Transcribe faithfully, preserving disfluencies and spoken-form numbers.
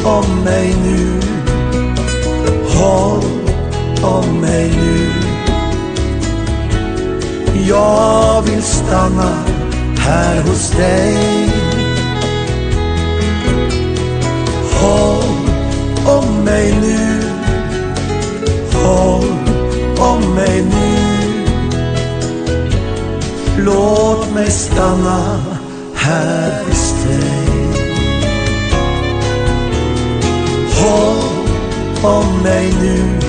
om mig nu, håll om mig nu. Jag vill stanna här hos dig. Håll om mig nu, håll om mig nu. Låt mig stanna här hos dig. Håll om mig nu,